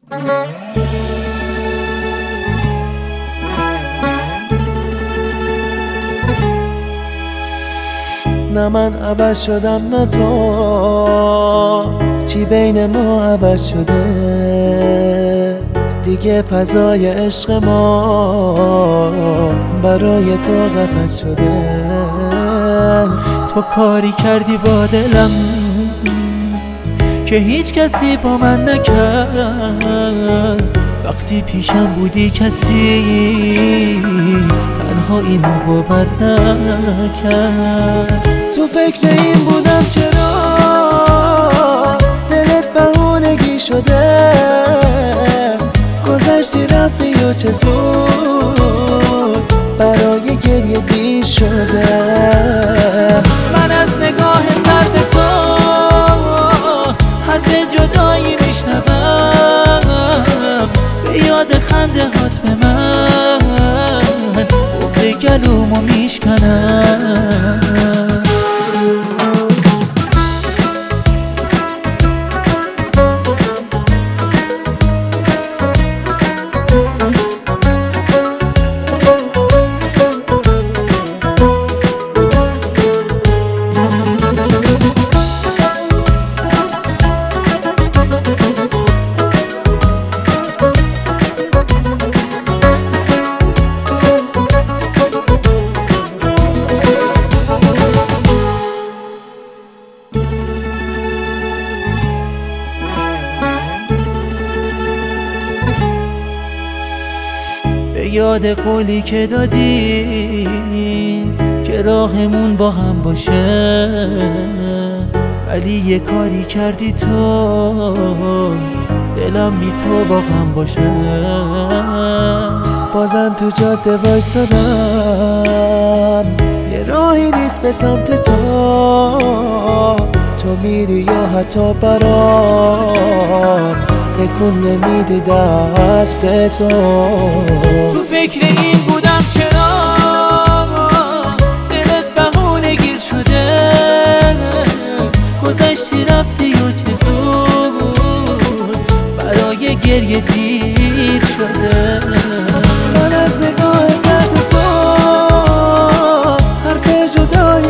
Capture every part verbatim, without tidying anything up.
نه من عوض شدم نه تو، چی بین ما عوض شده دیگه؟ فضای عشق ما برای تو قفس شده. تو کاری کردی با دلم که هیچ کسی با من نکرد. وقتی پیشم بودی کسی تنهاییمو باور نکرد. تو فکر این بودم چرا دلت بهونگی شده، گذشتی رفتی و چه زود برای گریه دیر شده. من از نگاه سرد تو حرف جدایی میشنوم، به یاد خنده هات به من بغض گلومو میشکنم. یاد قولی که دادیم که راهمون با هم باشه، ولی یه کاری کردی تو دلم بی تو با هم باشه. بازم تو جاده وایسادم، یه راهی نیست به سمت تو. تو میری یا حتی برام تکون نمیدی دست تو. تو فکر این بودم چرا دلت بهونه گیر شده، گذشتی رفتی و چه زود برای گریه دیر شده. من از نگاه سرد تو حرف جدایی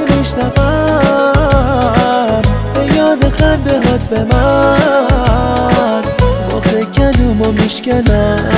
میشنوم، به یاد خنده هات به من بغض گلومو میشکنم.